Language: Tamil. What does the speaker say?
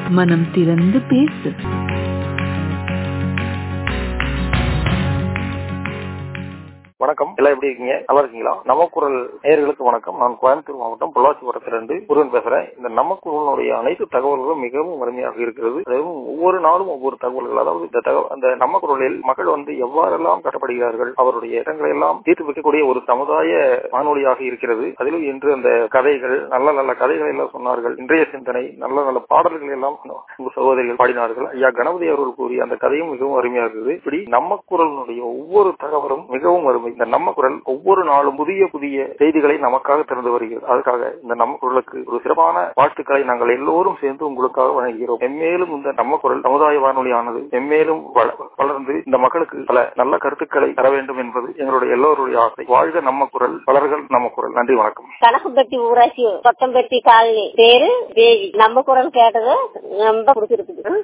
மனம் திறந்து பேசு. வணக்கம், எல்லாம் எப்படி இருக்கீங்க? நல்லா இருக்கீங்களா? நமக்குரல் நேயர்களுக்கு வணக்கம். நான் கோயம்புத்தூர் மாவட்டம் பொள்ளாச்சிபுரத்திலிருந்து முருகன் பேசுறேன். இந்த நமக்குரலுடைய அனைத்து தகவல்களும் மிகவும் அருமையாக இருக்கிறது. அதாவது ஒவ்வொரு நாளும் ஒவ்வொரு தகவல்கள். அதாவது அந்த நமக்குரலில் மக்கள் எவ்வாறெல்லாம் கட்டப்படுகிறார்கள், அவருடைய இடங்களை எல்லாம் தீர்த்து வைக்கக்கூடிய ஒரு சமுதாய வானொலியாக இருக்கிறது. அதிலும் இன்று அந்த கதைகள், நல்ல நல்ல கதைகள் எல்லாம் சொன்னார்கள். இன்றைய சிந்தனை, நல்ல நல்ல பாடல்கள் எல்லாம் சகோதரிகள் பாடினார்கள். ஐயா கணபதி அவர்கள் கூறிய அந்த கதையும் மிகவும் அருமையாக இருக்குது. இப்படி நமக்குரலுடைய ஒவ்வொரு தகவலும் மிகவும் அருமை. இந்த நம்ம குரல் ஒவ்வொரு நாளும் புதிய புதிய செய்திகளை நமக்காக திறந்து வருகிறது. அதுக்காக இந்த நம்ம குரலுக்கு ஒரு சிறப்பான வாழ்த்துக்களை நாங்கள் எல்லோரும் சேர்ந்து உங்களுக்காக வழங்குகிறோம். மென்மேலும் இந்த நம்ம குரல் சமுதாய வானொலியானது மென்மேலும் வளர்ந்து இந்த மக்களுக்கு பல நல்ல கருத்துக்களை தர வேண்டும் என்பது எங்களுடைய எல்லோருடைய ஆசை. வாழ்க நம்ம குரல், வளர்கள் நம்ம குரல். நன்றி, வணக்கம். கணக்குப்பட்டி ஊராட்சி கொத்தம்பட்டி காலனி, பேரு தேவி. நம்ம குரல் கேட்டது ரொம்ப பிடிச்சிருக்குது.